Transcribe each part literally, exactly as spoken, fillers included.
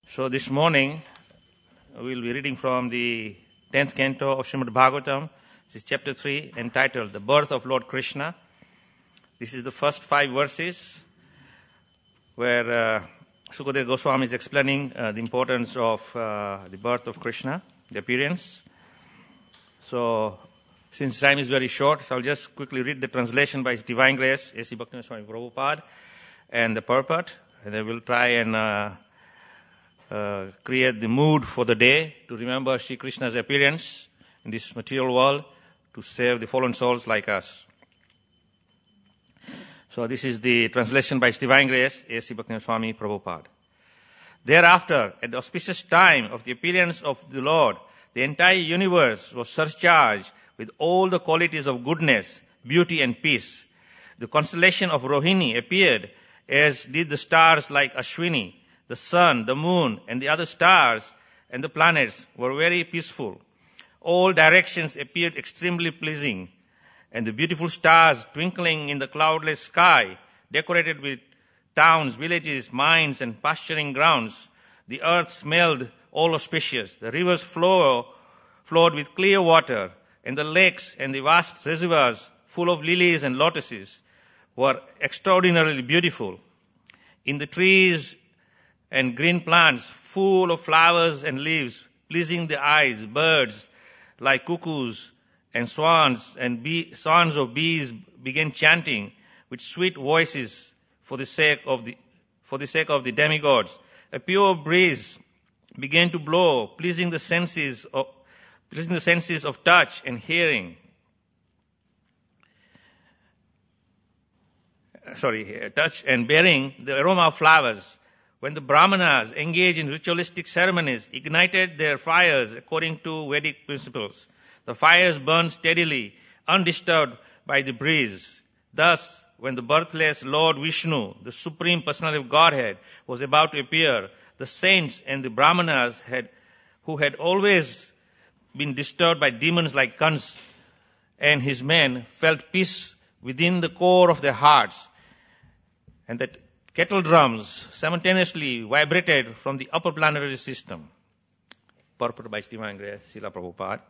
So this morning, we'll be reading from the tenth canto of Srimad Bhagavatam. This is chapter three, entitled The Birth of Lord Krishna. This is the first five verses where uh, Sukadeva Goswami is explaining uh, the importance of uh, the birth of Krishna, the appearance. So, since time is very short, so I'll just quickly read the translation by His Divine Grace, A C Bhaktivinoda Swami Prabhupada, and the purport, and then we'll try and uh, uh, create the mood for the day to remember Sri Krishna's appearance in this material world to save the fallen souls like us. So this is the translation by His Divine Grace, A C Bhaktivinoda Swami Prabhupada. Thereafter, at the auspicious time of the appearance of the Lord, the entire universe was surcharged with all the qualities of goodness, beauty and peace. The constellation of Rohini appeared, as did the stars like Ashwini. The sun, the moon, and the other stars and the planets were very peaceful. All directions appeared extremely pleasing, and the beautiful stars twinkling in the cloudless sky, decorated with towns, villages, mines, and pasturing grounds. The earth smelled all auspicious. The rivers flow, flowed with clear water, and the lakes and the vast reservoirs full of lilies and lotuses were extraordinarily beautiful. In the trees and green plants full of flowers and leaves, pleasing the eyes, birds like cuckoos and swans and bee, swans of bees began chanting with sweet voices for the sake of the for the sake of the demigods. A pure breeze began to blow, pleasing the senses of pleasing the senses of touch and hearing. Sorry, touch and bearing the aroma of flowers. When the Brahmanas engaged in ritualistic ceremonies, ignited their fires according to Vedic principles. The fires burned steadily, undisturbed by the breeze. Thus, when the birthless Lord Vishnu, the Supreme Personality of Godhead, was about to appear, the saints and the Brahmanas had, who had always been disturbed by demons like Kans and his men, felt peace within the core of their hearts, and that kettle drums simultaneously vibrated from the upper planetary system. Purport by His Divine Grace, Srila Prabhupada.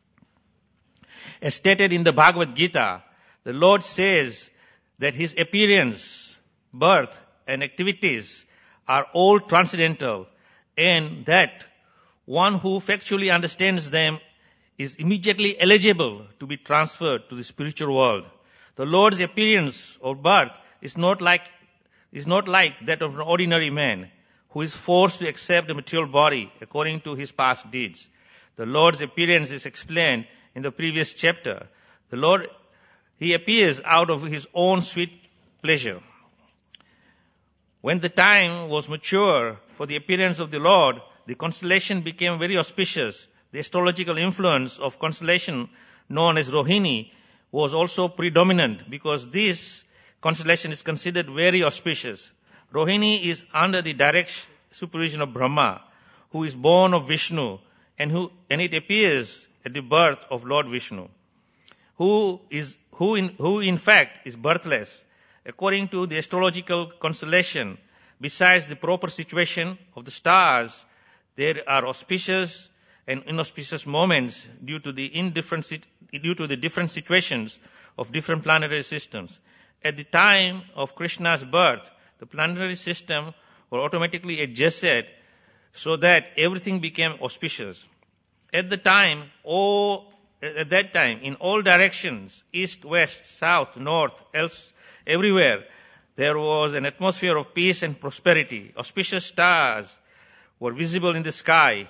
As stated in the Bhagavad Gita, the Lord says that His appearance, birth, and activities are all transcendental, and that one who factually understands them is immediately eligible to be transferred to the spiritual world. The Lord's appearance or birth is not like is not like that of an ordinary man who is forced to accept a material body according to his past deeds. The Lord's appearance is explained in the previous chapter. The Lord, He appears out of His own sweet pleasure. When the time was mature for the appearance of the Lord, the constellation became very auspicious. The astrological influence of constellation known as Rohini was also predominant because this constellation is considered very auspicious. Rohini is under the direct supervision of Brahma, who is born of Vishnu, and who and it appears at the birth of Lord Vishnu, who is who in who in fact is birthless. According to the astrological constellation, besides the proper situation of the stars, there are auspicious and inauspicious moments due to the indifferent due to the different situations of different planetary systems. At the time of Krishna's birth, the planetary system was automatically adjusted so that everything became auspicious. At the time, all, at that time, in all directions, east, west, south, north, else, everywhere, there was an atmosphere of peace and prosperity. Auspicious stars were visible in the sky,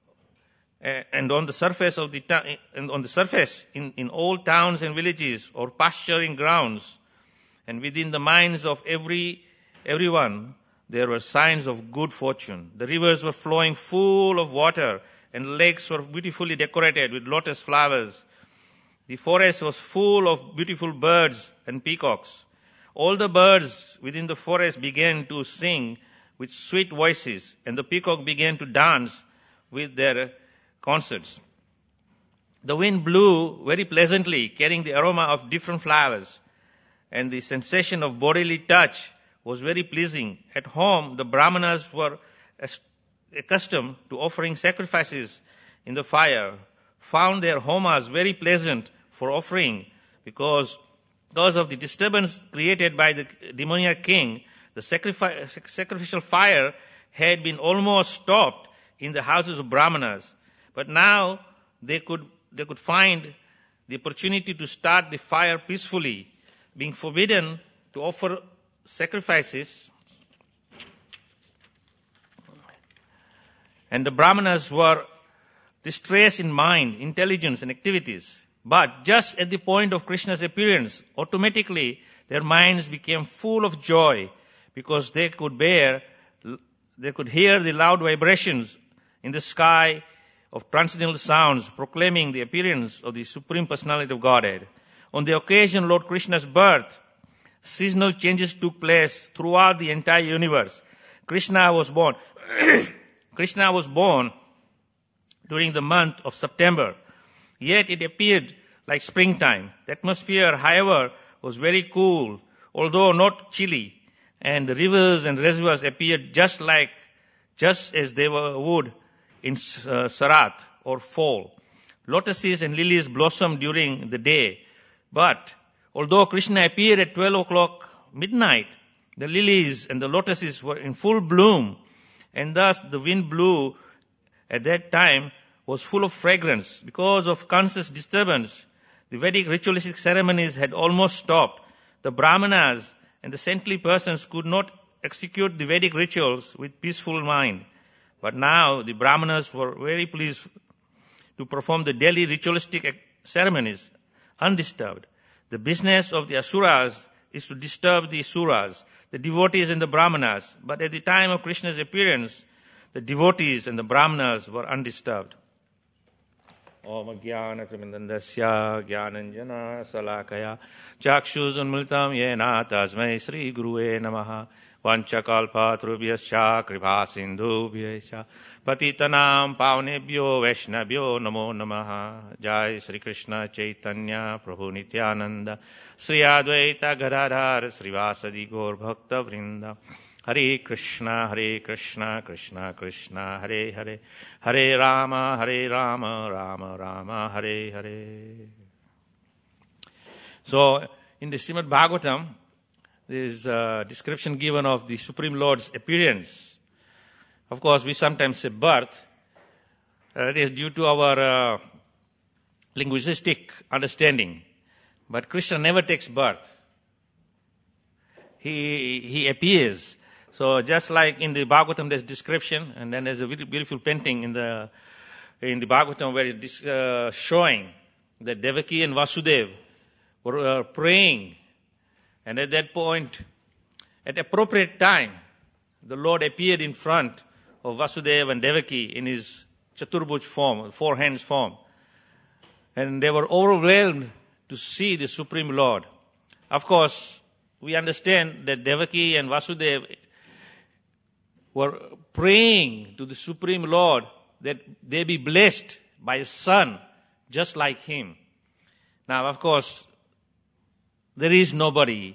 and on the surface of the ta- and on the surface in, in all towns and villages or pasturing grounds. And within the minds of every everyone, there were signs of good fortune. The rivers were flowing full of water, and lakes were beautifully decorated with lotus flowers. The forest was full of beautiful birds and peacocks. All the birds within the forest began to sing with sweet voices, and the peacock began to dance with their concerts. The wind blew very pleasantly, carrying the aroma of different flowers, and the sensation of bodily touch was very pleasing. At home, the Brahmanas were accustomed to offering sacrifices in the fire, found their homas very pleasant for offering because, because of the disturbance created by the demoniac king. The sacrifice, sacrificial fire had been almost stopped in the houses of Brahmanas. But now they could, they could find the opportunity to start the fire peacefully, being forbidden to offer sacrifices. And the Brahmanas were distressed in mind, intelligence, and activities. But just at the point of Krishna's appearance, automatically their minds became full of joy because they could bear, they could hear the loud vibrations in the sky of transcendental sounds proclaiming the appearance of the Supreme Personality of Godhead. On the occasion of Lord Krishna's birth, seasonal changes took place throughout the entire universe. Krishna was born. Krishna was born during the month of September, yet it appeared like springtime. The atmosphere, however, was very cool, although not chilly, and the rivers and reservoirs appeared just like, just as they were, would in uh, Sarat or fall. Lotuses and lilies blossomed during the day, but although Krishna appeared at twelve o'clock midnight, the lilies and the lotuses were in full bloom, and thus the wind blew at that time was full of fragrance. Because of conscious disturbance, the Vedic ritualistic ceremonies had almost stopped. The Brahmanas and the saintly persons could not execute the Vedic rituals with peaceful mind. But now the Brahmanas were very pleased to perform the daily ritualistic ceremonies undisturbed. The business of the Asuras is to disturb the Suras, the devotees and the Brahmanas. But at the time of Krishna's appearance, the devotees and the Brahmanas were undisturbed. Om Jnana Trimandandasya Jnananjana Salakaya Chakshuzunmultam Yena Tasmai Sri Gurue Namaha Vanchakalpatrubhyascha Kripa Sindhubhyascha Patitanam Pavnebhyo Vaishnavyo Namo Namaha. Jai Sri Krishna Chaitanya Prabhu Nityananda Sri Advaita Gadadhar Srivasadi Gaur Bhakta Vrinda. Hare Krishna, Hare Krishna, Krishna Krishna, Hare Hare, Hare Rama, Hare Rama, Rama Rama, Hare Hare. So, in the Srimad Bhagavatam, there is a description given of the Supreme Lord's appearance. Of course, we sometimes say birth. Uh, it is due to our uh, linguistic understanding. But Krishna never takes birth. He, he appears. So just like in the Bhagavatam there's description, and then there's a very beautiful painting in the in the Bhagavatam where it's uh, showing that Devaki and Vasudeva were uh, praying, and at that point, at appropriate time, the Lord appeared in front of Vasudeva and Devaki in his Chaturbhuj form, four hands form, and they were overwhelmed to see the Supreme Lord. Of course, we understand that Devaki and Vasudeva were praying to the Supreme Lord that they be blessed by a son just like him. Now, of course, there is nobody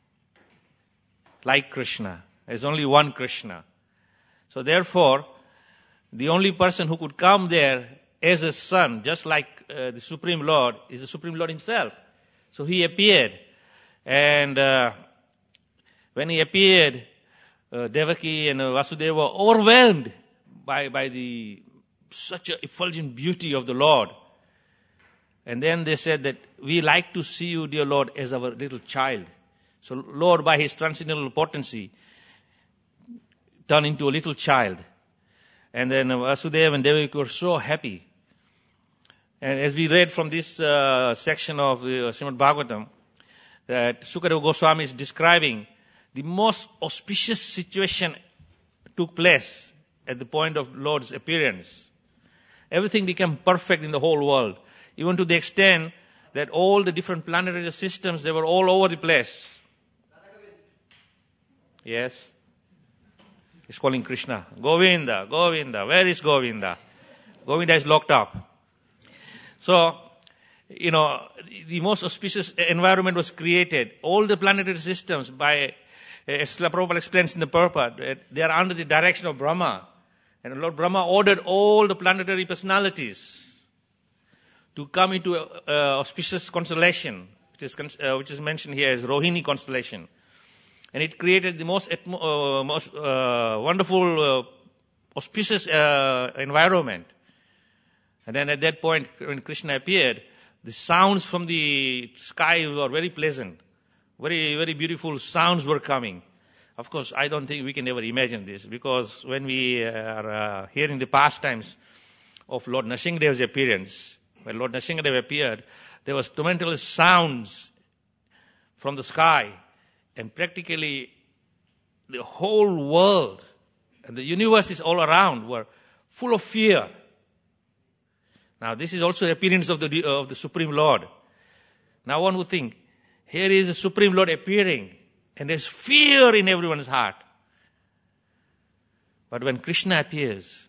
like Krishna. There's only one Krishna. So therefore, the only person who could come there as a son, just like uh, the Supreme Lord, is the Supreme Lord himself. So he appeared. And uh, when he appeared, uh, Devaki and uh, Vasudeva were overwhelmed by, by the such a effulgent beauty of the Lord. And then they said that we like to see you, dear Lord, as our little child. So Lord, by his transcendental potency, turned into a little child. And then Vasudeva and Devaki were so happy. And as we read from this uh, section of the uh, Srimad Bhagavatam, that Sukadeva Goswami is describing the most auspicious situation took place at the point of Lord's appearance. Everything became perfect in the whole world, even to the extent that all the different planetary systems, they were all over the place. Yes? He's calling Krishna. Govinda, Govinda, where is Govinda? Govinda is locked up. So, you know, the most auspicious environment was created. All the planetary systems, by, as Srila Prabhupada explains in the Purport, they are under the direction of Brahma. And Lord Brahma ordered all the planetary personalities to come into a, a auspicious constellation, which is, uh, which is mentioned here as Rohini constellation. And it created the most, uh, most uh, wonderful, uh, auspicious uh, environment. And then at that point, when Krishna appeared, the sounds from the sky were very pleasant. Very, very beautiful sounds were coming. Of course, I don't think we can ever imagine this, because when we are uh, hearing the pastimes of Lord Nrsimhadev's appearance, when Lord Nrsimhadev appeared, there was tremendous sounds from the sky, and practically the whole world and the universes all around were full of fear. Now, this is also the appearance of the of the Supreme Lord. Now, one would think, here is the Supreme Lord appearing, and there's fear in everyone's heart. But when Krishna appears,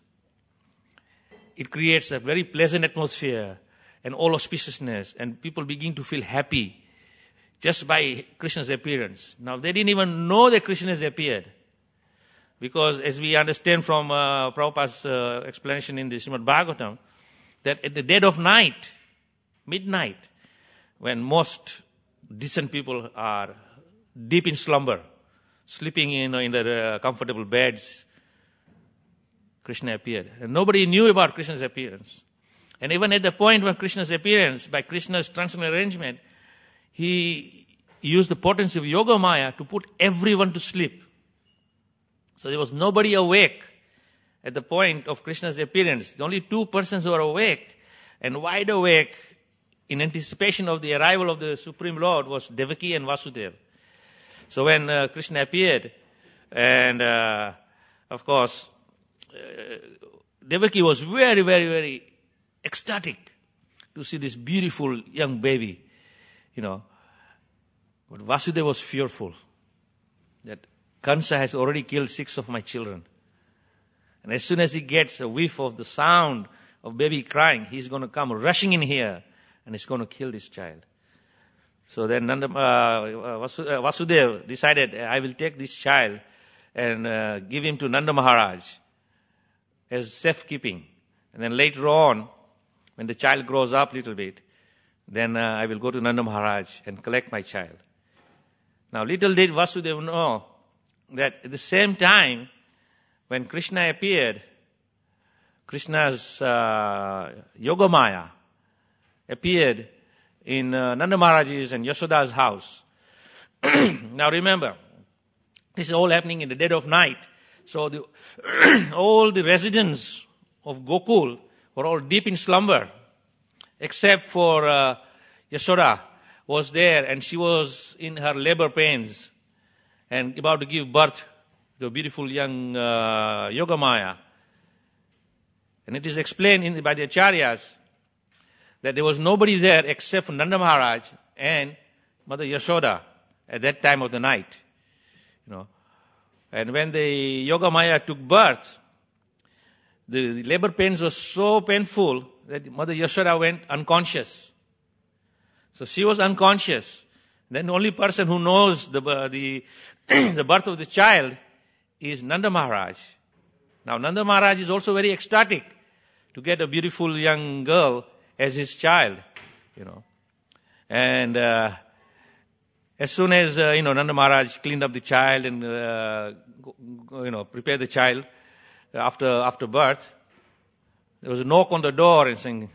it creates a very pleasant atmosphere and all auspiciousness, and people begin to feel happy just by Krishna's appearance. Now, they didn't even know that Krishna has appeared, because as we understand from uh, Prabhupada's uh, explanation in the Srimad Bhagavatam, that at the dead of night, midnight, when most decent people are deep in slumber, sleeping in, in their uh, comfortable beds, Krishna appeared. And nobody knew about Krishna's appearance. And even at the point when Krishna's appearance, by Krishna's transcendental arrangement, he used the potency of Yoga Maya to put everyone to sleep. So there was nobody awake at the point of Krishna's appearance. The only two persons who were awake and wide awake in anticipation of the arrival of the Supreme Lord was Devaki and Vasudeva. So when uh, Krishna appeared, and uh, of course, uh, Devaki was very, very, very ecstatic to see this beautiful young baby, you know. But Vasudeva was fearful that Kansa has already killed six of my children. And as soon as he gets a whiff of the sound of baby crying, he's going to come rushing in here and he's going to kill this child. So then Nanda, uh, Vasudeva decided, I will take this child and uh, give him to Nanda Maharaj as safekeeping. And then later on, when the child grows up a little bit, then uh, I will go to Nanda Maharaj and collect my child. Now, little did Vasudeva know that at the same time, when Krishna appeared, Krishna's uh, Yoga Maya appeared in uh, Nanda Maharaj's and Yashoda's house. Now remember, this is all happening in the dead of night. So the all the residents of Gokul were all deep in slumber, except for uh, Yashoda was there, and she was in her labor pains and about to give birth to a beautiful young uh, Yoga Maya. And it is explained in the, by the Acharyas that there was nobody there except for Nanda Maharaj and Mother Yashoda at that time of the night. You know, and when the Yoga Maya took birth, the, the labor pains were so painful that Mother Yashoda went unconscious. So she was unconscious. Then the only person who knows the uh, the the birth of the child is Nanda Maharaj. Now Nanda Maharaj is also very ecstatic to get a beautiful young girl as his child, you know. And uh, as soon as, uh, you know, Nanda Maharaj cleaned up the child and, uh, you know, prepared the child after after birth, there was a knock on the door and saying,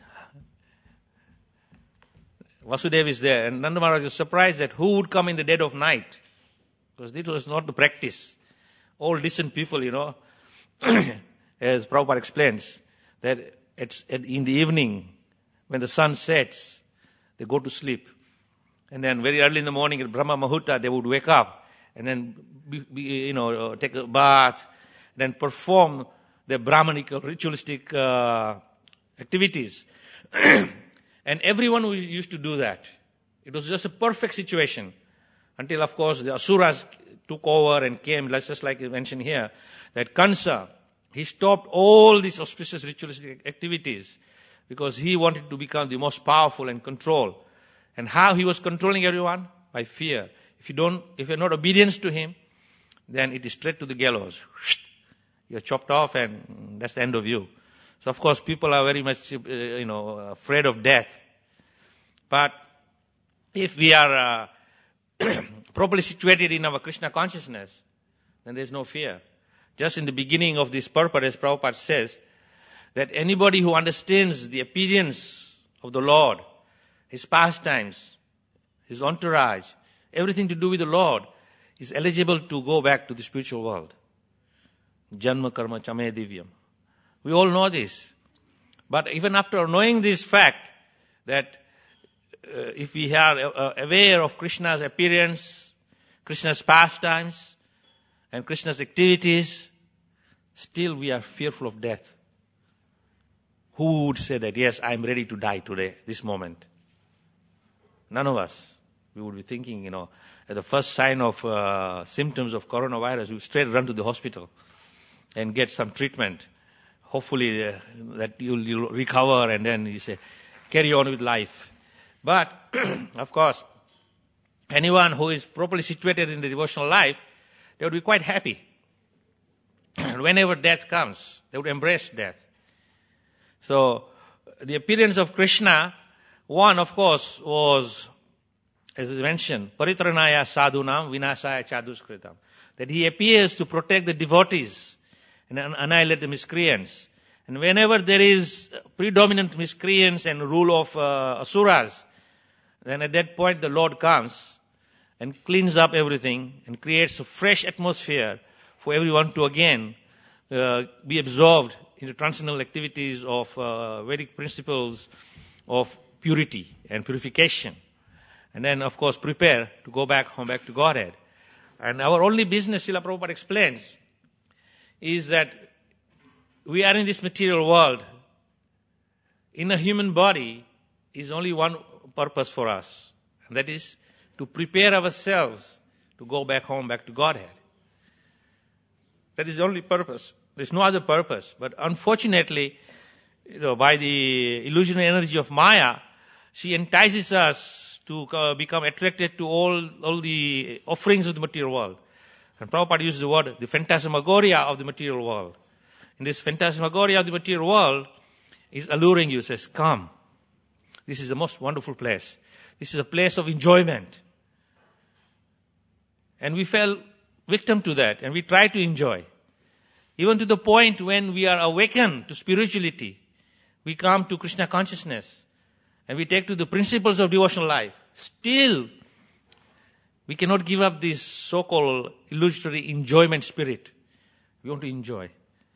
Vasudeva is there. And Nanda Maharaj was surprised that who would come in the dead of night? Because this was not the practice. All decent people, you know, as Prabhupada explains, that it's at, in the evening, when the sun sets, they go to sleep. And then very early in the morning at Brahma Muhurta, they would wake up and then, be, be, you know, take a bath, then perform their Brahmanic or ritualistic uh, activities. And everyone who used to do that. It was just a perfect situation. Until, of course, the Asuras took over and came, just like you mentioned here, that Kansa, he stopped all these auspicious ritualistic activities because he wanted to become the most powerful and control. And how he was controlling everyone? By fear. If you don't, if you're not obedient to him, then it is straight to the gallows. You're chopped off, and That's the end of you. So of course people are very much, uh, you know, afraid of death. But if we are uh, properly situated in our Krishna consciousness, then there's no fear. Just in the beginning of this purport, as Prabhupada says, that anybody who understands the appearance of the Lord, his pastimes, his entourage, everything to do with the Lord, is eligible to go back to the spiritual world. Janma karma chame divyam. We all know this. But even after knowing this fact, that uh, if we are uh, aware of Krishna's appearance, Krishna's pastimes, and Krishna's activities, still we are fearful of death. Who would say that, yes, I am ready to die today, this moment? None of us. We would be thinking, you know, at the first sign of uh, symptoms of coronavirus, we would straight run to the hospital and get some treatment. Hopefully uh, that you'll, you'll recover, and then you say, carry on with life. But, of course, anyone who is properly situated in the devotional life, they would be quite happy. And whenever death comes, they would embrace death. So, the appearance of Krishna, one, of course, was, as I mentioned, paritranaya sadhunam vinasaya chaduskritam. That he appears to protect the devotees and annihilate the miscreants. And whenever there is predominant miscreants and rule of uh, asuras, then at that point the Lord comes and cleans up everything and creates a fresh atmosphere for everyone to again uh, be absorbed in the transcendental activities of uh, Vedic principles of purity and purification. And then, of course, prepare to go back home, back to Godhead. And our only business, Srila Prabhupada explains, is that we are in this material world. In a human body is only one purpose for us. And that is to prepare ourselves to go back home, back to Godhead. That is the only purpose. There's no other purpose. But unfortunately, you know, by the illusionary energy of Maya, she entices us to uh, become attracted to all, all the offerings of the material world. And Prabhupada uses the word, the phantasmagoria of the material world. In this phantasmagoria of the material world is alluring you, says, come. This is the most wonderful place. This is a place of enjoyment. And we fell victim to that, and we try to enjoy. Even to the point when we are awakened to spirituality, we come to Krishna consciousness, and we take to the principles of devotional life. Still, we cannot give up this so-called illusory enjoyment spirit. We want to enjoy.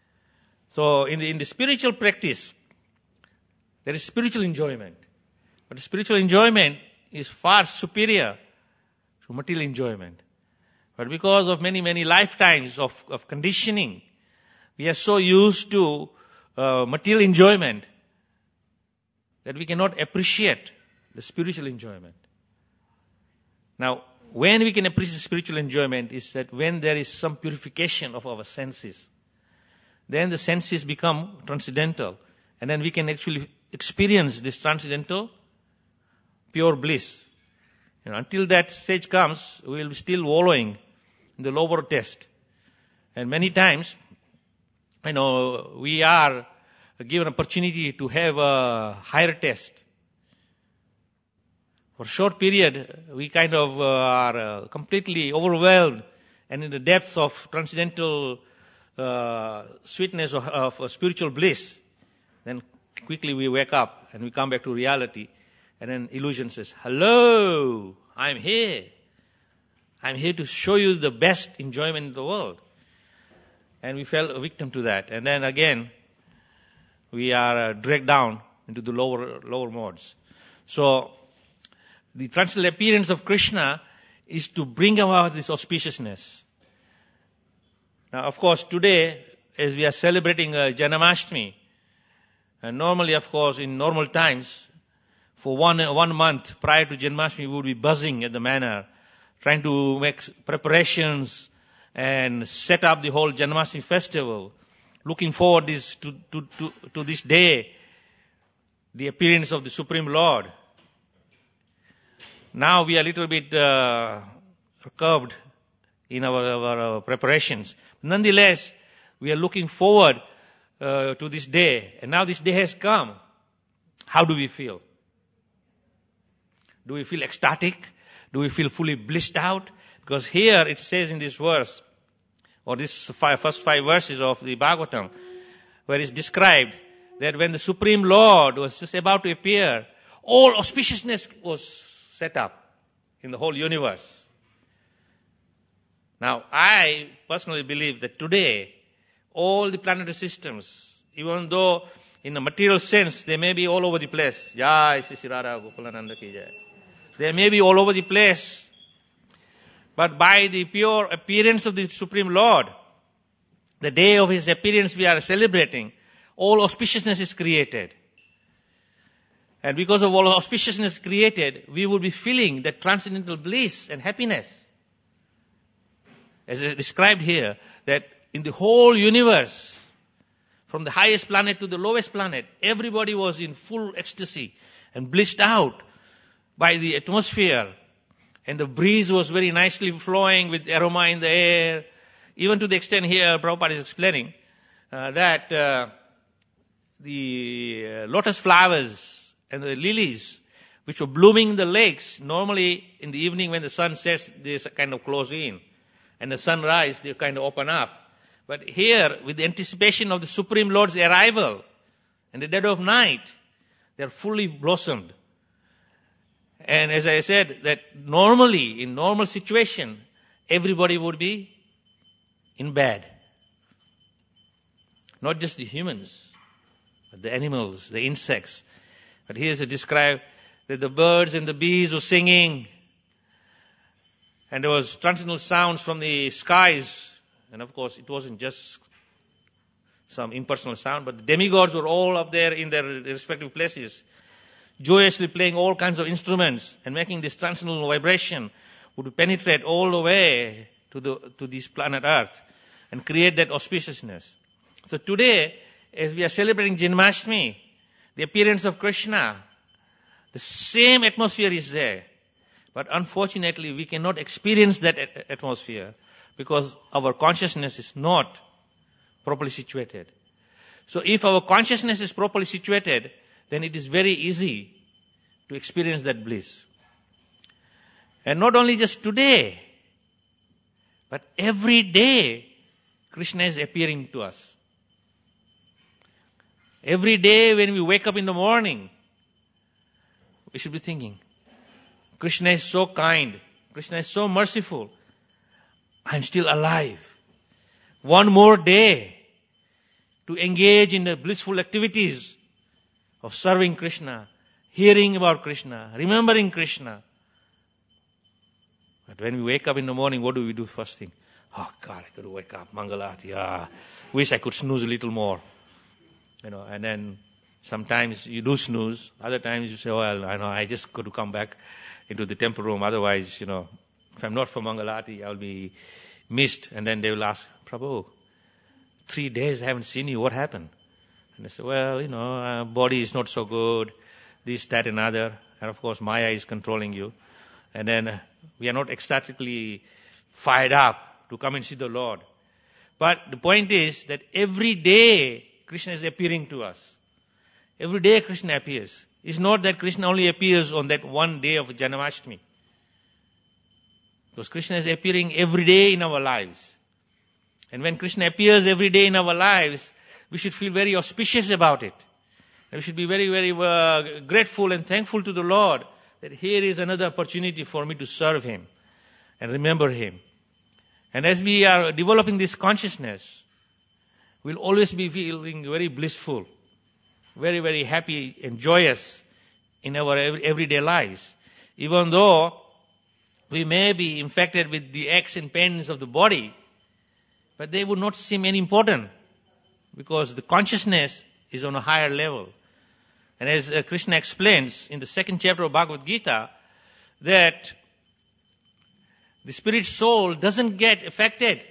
So in the, in the spiritual practice, there is spiritual enjoyment. But the spiritual enjoyment is far superior to material enjoyment. But because of many, many lifetimes of, of conditioning, we are so used to uh, material enjoyment that we cannot appreciate the spiritual enjoyment. Now, when we can appreciate spiritual enjoyment is that when there is some purification of our senses, then the senses become transcendental, and then we can actually experience this transcendental pure bliss. You know, until that stage comes, we will be still wallowing in the lower test. And many times, you know, we are given opportunity to have a higher test. For a short period, we kind of uh, are uh, completely overwhelmed and in the depths of transcendental uh, sweetness of, of uh, spiritual bliss. Then quickly we wake up and we come back to reality, and then illusion says, hello, I'm here. I'm here to show you the best enjoyment in the world. And we fell a victim to that. And then again, we are uh, dragged down into the lower lower modes. So, the transcendental appearance of Krishna is to bring about this auspiciousness. Now, of course, today, as we are celebrating uh, Janmashtami, and normally, of course, in normal times, for one one month prior to Janmashtami, we would be buzzing at the manor, trying to make preparations and set up the whole Janmashtami festival, looking forward this, to, to, to, to this day, the appearance of the Supreme Lord. Now we are a little bit uh, curbed in our, our, our preparations. Nonetheless, we are looking forward uh, to this day. And now this day has come. How do we feel? Do we feel ecstatic? Do we feel fully blissed out? Because here it says in this verse, or this five, first five verses of the Bhagavatam, where it's described that when the Supreme Lord was just about to appear, all auspiciousness was set up in the whole universe. Now, I personally believe that today, all the planetary systems, even though in a material sense, they may be all over the place. Jai Sri Radha Gokulananda ki jai. They may be all over the place. But by the pure appearance of the Supreme Lord, the day of His appearance we are celebrating, all auspiciousness is created. And because of all auspiciousness created, we would be feeling that transcendental bliss and happiness. As is described here, that in the whole universe, from the highest planet to the lowest planet, everybody was in full ecstasy and blissed out by the atmosphere. And the breeze was very nicely flowing with aroma in the air. Even to the extent here, Prabhupada is explaining uh, that uh, the uh, lotus flowers and the lilies, which were blooming in the lakes, normally in the evening when the sun sets, they kind of close in. And the sunrise, they kind of open up. But here, with the anticipation of the Supreme Lord's arrival, in the dead of night, they are fully blossomed. And as I said, that normally, in normal situation, everybody would be in bed. Not just the humans, but the animals, the insects. But here is described that the birds and the bees were singing, and there was transcendental sounds from the skies. And of course, it wasn't just some impersonal sound, but the demigods were all up there in their respective places, joyously playing all kinds of instruments and making this transcendental vibration would penetrate all the way to the to this planet Earth and create that auspiciousness. So today, as we are celebrating Janmashtami, the appearance of Krishna, the same atmosphere is there. But unfortunately, we cannot experience that atmosphere because our consciousness is not properly situated. So if our consciousness is properly situated, then it is very easy to experience that bliss. And not only just today, but every day, Krishna is appearing to us. Every day when we wake up in the morning, we should be thinking, Krishna is so kind. Krishna is so merciful. I'm still alive. One more day to engage in the blissful activities of serving Krishna, hearing about Krishna, remembering Krishna. But when we wake up in the morning, what do we do first thing? Oh God, I could wake up, Mangalati. Ah, wish I could snooze a little more. You know, and then sometimes you do snooze. Other times you say, well, I know, I just got to come back into the temple room. Otherwise, you know, if I'm not for Mangalati, I'll be missed. And then they will ask, Prabhu, three days I haven't seen you. What happened? And I say, well, you know, uh, body is not so good. This, that, and other. And of course, Maya is controlling you. And then uh, we are not ecstatically fired up to come and see the Lord. But the point is that every day Krishna is appearing to us. Every day Krishna appears. It's not that Krishna only appears on that one day of Janmashtami. Because Krishna is appearing every day in our lives. And when Krishna appears every day in our lives, we should feel very auspicious about it. And we should be very, very uh, grateful and thankful to the Lord that here is another opportunity for me to serve Him and remember Him. And as we are developing this consciousness, we'll always be feeling very blissful, very, very happy and joyous in our everyday lives. Even though we may be infected with the aches and pains of the body, but they would not seem any important because the consciousness is on a higher level. And as uh, Krishna explains in the second chapter of Bhagavad Gita, that the spirit soul doesn't get affected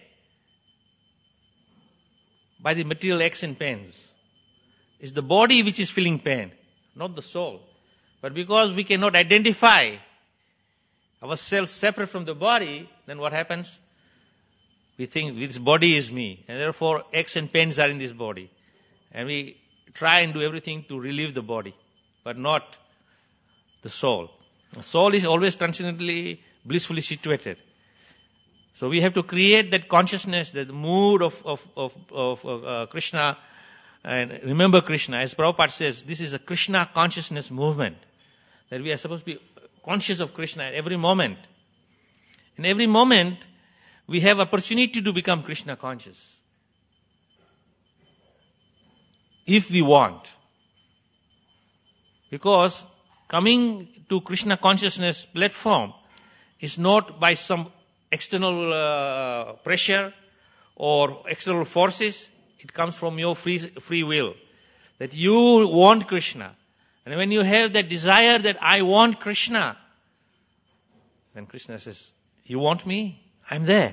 by the material aches and pains. It's the body which is feeling pain, not the soul. But because we cannot identify ourselves separate from the body, then what happens? We think this body is me, and therefore aches and pains are in this body. And we try and do everything to relieve the body, but not the soul. The soul is always transcendently, blissfully situated. So we have to create that consciousness, that mood of, of, of, of uh, Krishna, and remember Krishna. As Prabhupada says, this is a Krishna consciousness movement, that we are supposed to be conscious of Krishna at every moment. In every moment, we have opportunity to become Krishna conscious. If we want. Because coming to Krishna consciousness platform is not by some external uh, pressure or external forces. It comes from your free, free will. That you want Krishna. And when you have that desire that I want Krishna, then Krishna says, you want me? I'm there.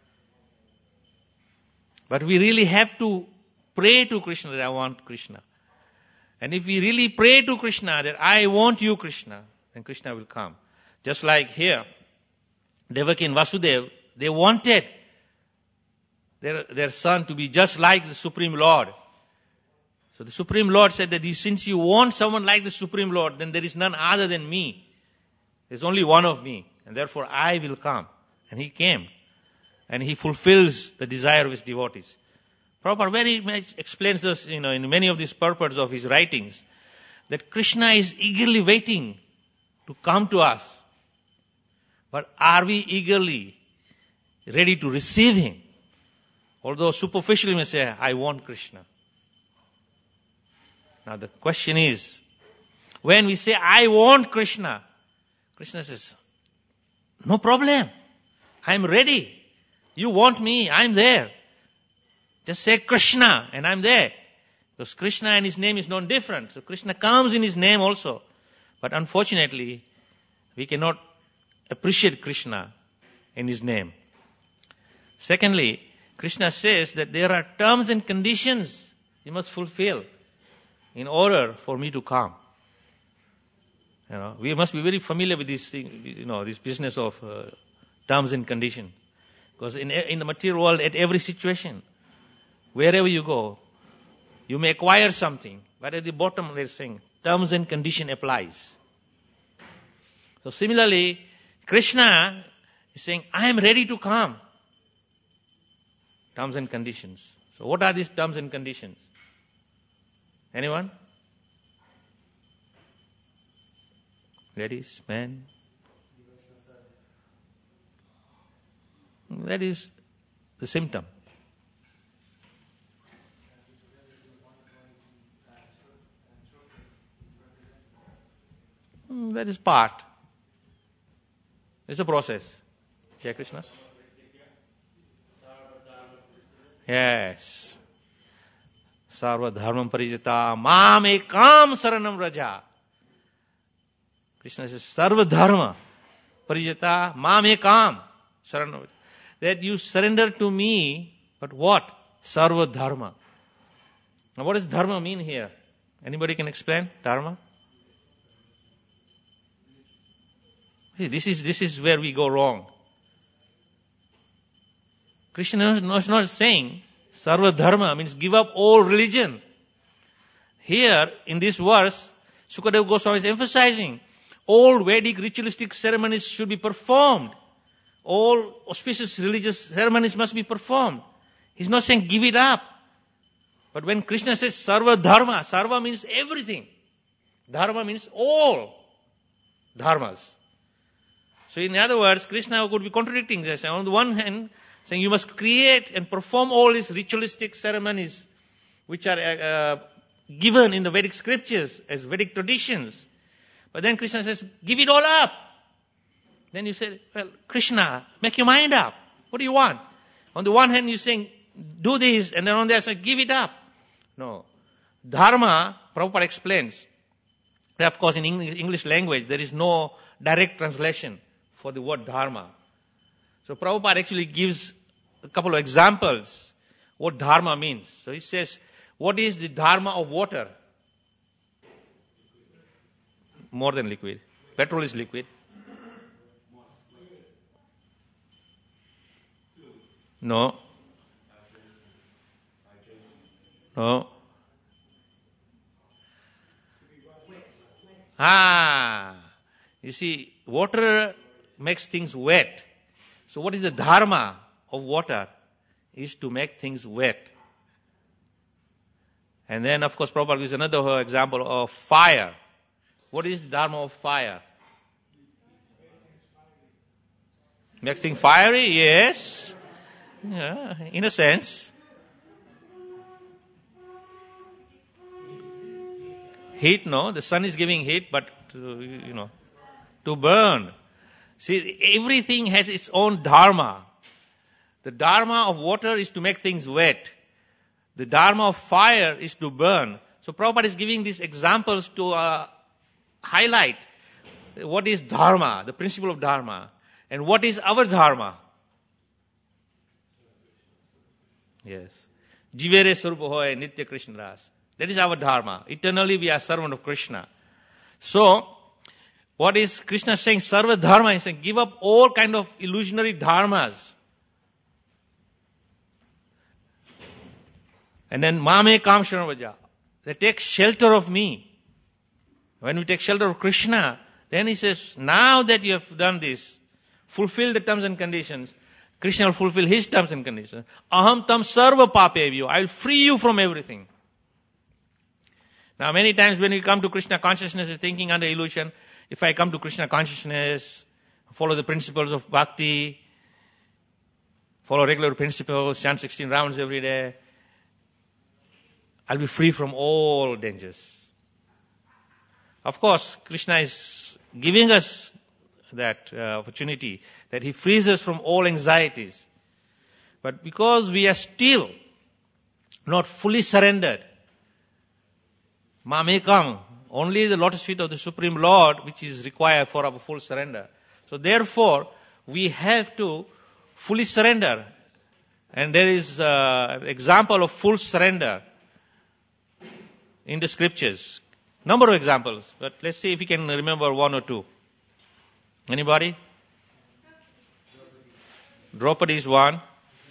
But we really have to pray to Krishna that I want Krishna. And if we really pray to Krishna that I want you, Krishna, then Krishna will come. Just like here, Devaki and Vasudeva, they wanted their, their son to be just like the Supreme Lord. So the Supreme Lord said that since you want someone like the Supreme Lord, then there is none other than me. There's only one of me. And therefore I will come. And he came. And he fulfills the desire of his devotees. Prabhupada very much explains this, you know, in many of these purports of his writings, that Krishna is eagerly waiting to come to us. But are we eagerly ready to receive him? Although superficially we may say, I want Krishna. Now the question is, when we say, I want Krishna, Krishna says, no problem. I'm ready. You want me, I'm there. Just say Krishna and I'm there. Because Krishna and his name is not different. So Krishna comes in his name also. But unfortunately, we cannot appreciate Krishna in his name. Secondly, Krishna says that there are terms and conditions you must fulfill in order for me to come. You know, we must be very familiar with this thing, you know, this business of uh, terms and conditions. Because in, in the material world, at every situation, wherever you go, you may acquire something, but at the bottom they're saying, terms and condition applies. So similarly, Krishna is saying, I am ready to come. Terms and conditions. So what are these terms and conditions? Anyone? Ladies, men? That is the symptom. That is part. It's a process. Yeah, Krishna? Yes. Sarva dharmam parijata mam ekam saranam raja. Krishna says, Sarva dharma parijata mam ekam saranam raja. That you surrender to me, but what? Sarva dharma. Now what does dharma mean here? Anybody can explain dharma? See, this is, this is where we go wrong. Krishna is not saying sarva dharma means give up all religion. Here, in this verse, Sukadeva Goswami is emphasizing all Vedic ritualistic ceremonies should be performed. All auspicious religious ceremonies must be performed. He's not saying give it up. But when Krishna says sarva dharma, sarva means everything. Dharma means all dharmas. So in other words, Krishna could be contradicting this. On the one hand, saying you must create and perform all these ritualistic ceremonies which are uh, given in the Vedic scriptures as Vedic traditions. But then Krishna says, give it all up. Then you say, well, Krishna, make your mind up. What do you want? On the one hand, you're saying, do this, and then on the other side, give it up. No. Dharma, Prabhupada explains, that of course in English language, there is no direct translation for the word dharma. So Prabhupada actually gives a couple of examples what dharma means. So he says, what is the dharma of water? More than liquid. Petrol is liquid. No. No. Ah, you see, water makes things wet. So what is the dharma of water? Is to make things wet. And then, of course, Prabhupada gives another example of fire. What is the dharma of fire? Makes things fiery, yes. Yeah, in a sense. Heat, no. The sun is giving heat, but, to, you know, to burn. See, everything has its own dharma. The dharma of water is to make things wet. The dharma of fire is to burn. So Prabhupada is giving these examples to uh, highlight what is dharma, the principle of dharma, and what is our dharma. Yes. Jivere Swarupa Hoy Nitya Krishna Ras. That is our dharma. Eternally we are servant of Krishna. So, what is Krishna saying? Sarva dharma. He's saying, give up all kind of illusionary dharmas. And then, Mame Kam Vaja. They take shelter of me. When we take shelter of Krishna, then he says, now that you have done this, fulfill the terms and conditions, Krishna will fulfill his terms and conditions. Aham tam sarva papevyo. I will free you from everything. Now, many times when we come to Krishna consciousness, we're thinking under illusion, if I come to Krishna consciousness, follow the principles of bhakti, follow regular principles, chant sixteen rounds every day, I'll be free from all dangers. Of course, Krishna is giving us that uh, opportunity, that he frees us from all anxieties. But because we are still not fully surrendered, Mamekam, only the lotus feet of the Supreme Lord, which is required for our full surrender. So therefore, we have to fully surrender. And there is an example of full surrender in the scriptures. Number of examples, but let's see if we can remember one or two. Anybody? Draupadi is one.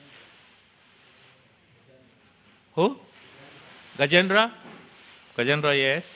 Who? Gajendra? Gajendra, yes.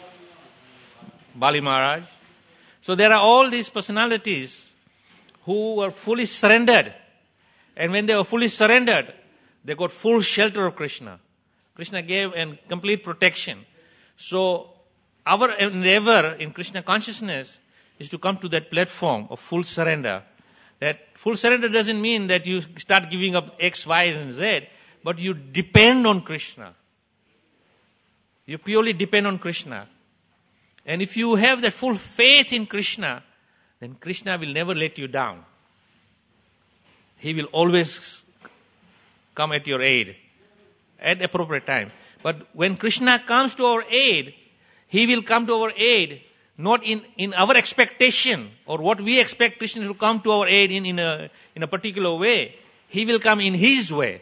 Bali Maharaj. So there are all these personalities who were fully surrendered. And when they were fully surrendered, they got full shelter of Krishna. Krishna gave a complete protection. So our endeavor in Krishna consciousness is to come to that platform of full surrender. That full surrender doesn't mean that you start giving up X, Y, and Z, but you depend on Krishna. You purely depend on Krishna. And if you have that full faith in Krishna, then Krishna will never let you down. He will always come at your aid at the appropriate time. But when Krishna comes to our aid, he will come to our aid not in, in our expectation or what we expect Krishna to come to our aid in, in, a, in a particular way. He will come in his way.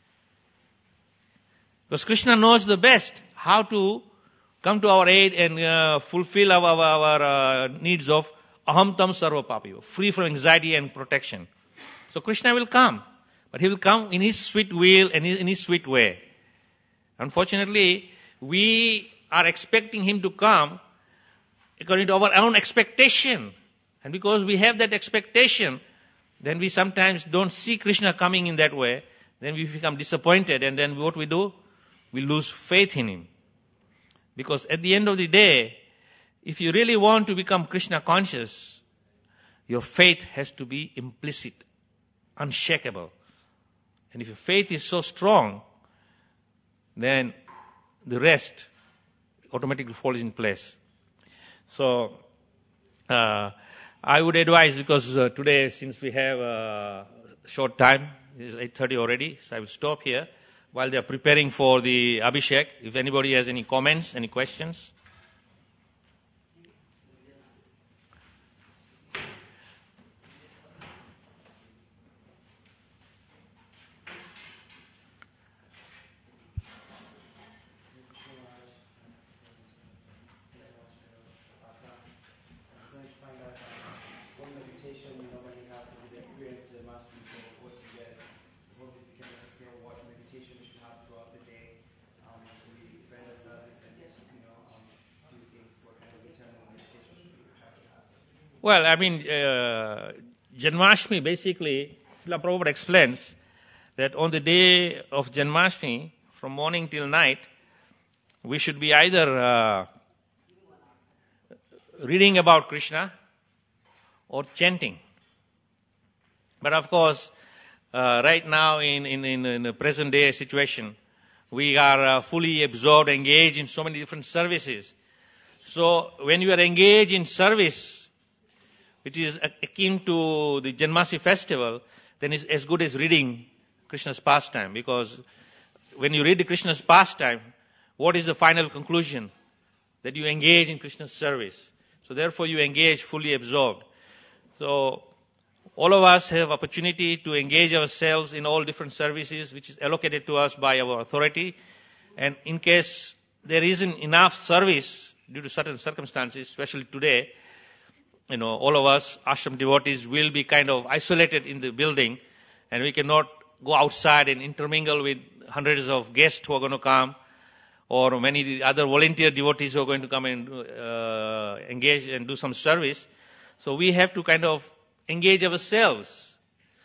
Because Krishna knows the best how to come to our aid and uh, fulfill our, our, our uh, needs of aham tam sarva papiyo, free from anxiety and protection. So Krishna will come, but he will come in his sweet will and in his sweet way. Unfortunately, we are expecting him to come according to our own expectation. And because we have that expectation, then we sometimes don't see Krishna coming in that way. Then we become disappointed, and then what we do? We lose faith in him. Because at the end of the day, if you really want to become Krishna conscious, your faith has to be implicit, unshakable. And if your faith is so strong, then the rest automatically falls in place. So, uh, I would advise, because uh, today, since we have a short time, it's eight thirty already, so I will stop here while they are preparing for the Abhishek. If anybody has any comments, any questions. Meditation we should have throughout the day. Um, we, if I understand this, then, you know, um, Well, I mean, uh, Janmashtami, basically, Srila Prabhupada explains that on the day of Janmashtami, from morning till night, we should be either uh, reading about Krishna or chanting. But of course, uh, right now in, in, in, in the present day situation, we are uh, fully absorbed, engaged in so many different services. So when you are engaged in service, which is akin to the Janmashtami festival, then it's as good as reading Krishna's pastime. Because when you read Krishna's pastime, what is the final conclusion? That you engage in Krishna's service. So therefore you engage fully absorbed. So all of us have opportunity to engage ourselves in all different services which is allocated to us by our authority. And in case there isn't enough service due to certain circumstances, especially today, you know, all of us ashram devotees will be kind of isolated in the building, and we cannot go outside and intermingle with hundreds of guests who are going to come, or many other volunteer devotees who are going to come and uh, engage and do some service. So we have to kind of engage ourselves.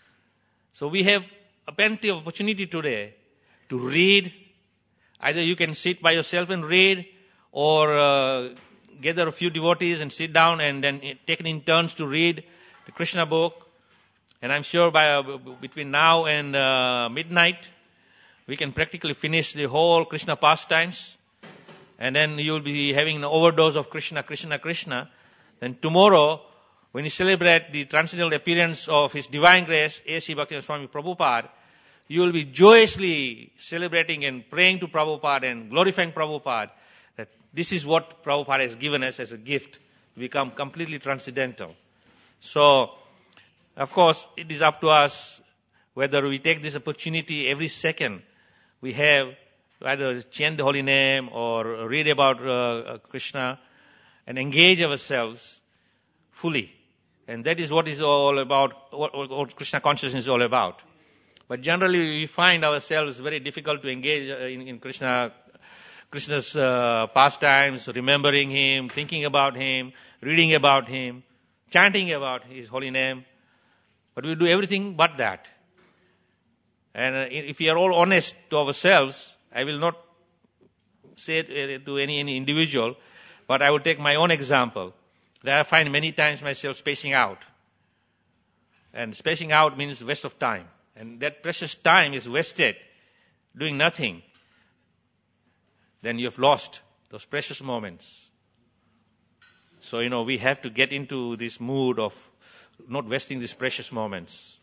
So we have a plenty of opportunity today to read. Either you can sit by yourself and read, or uh, gather a few devotees and sit down and then take it in turns to read the Krishna book. And I'm sure by uh, between now and uh, midnight, we can practically finish the whole Krishna pastimes. And then you'll be having an overdose of Krishna, Krishna, Krishna. Then tomorrow, when you celebrate the transcendental appearance of His Divine Grace, A C Bhaktivinoda Swami Prabhupada, you will be joyously celebrating and praying to Prabhupada and glorifying Prabhupada. That this is what Prabhupada has given us as a gift to become completely transcendental. So, of course, it is up to us whether we take this opportunity every second we have to either chant the holy name or read about uh, Krishna and engage ourselves fully. And that is what is all about, what, what Krishna consciousness is all about. But generally we find ourselves very difficult to engage in, in Krishna, Krishna's uh, pastimes, remembering Him, thinking about Him, reading about Him, chanting about His holy name. But we do everything but that. And uh, if we are all honest to ourselves, I will not say it to any, any individual, but I will take my own example. That I find many times myself spacing out. And spacing out means waste of time. And that precious time is wasted doing nothing. Then you have lost those precious moments. So, you know, we have to get into this mood of not wasting these precious moments.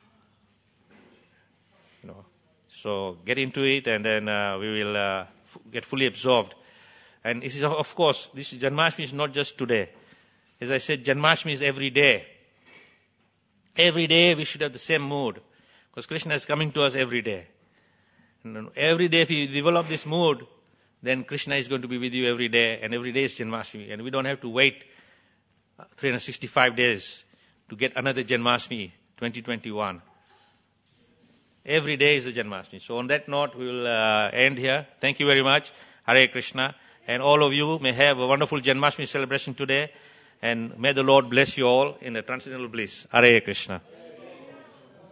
You know, so get into it, and then uh, we will uh, f- get fully absorbed. And this is, of course, this Janmashtami is not just today. As I said, Janmashtami is every day. Every day we should have the same mood, because Krishna is coming to us every day. And every day if you develop this mood, then Krishna is going to be with you every day, and every day is Janmashtami. And we don't have to wait three hundred sixty-five days to get another Janmashtami, twenty twenty-one. Every day is a Janmashtami. So on that note, we will uh, end here. Thank you very much. Hare Krishna. And all of you may have a wonderful Janmashtami celebration today. And may the Lord bless you all in a transcendental bliss. Hare Krishna.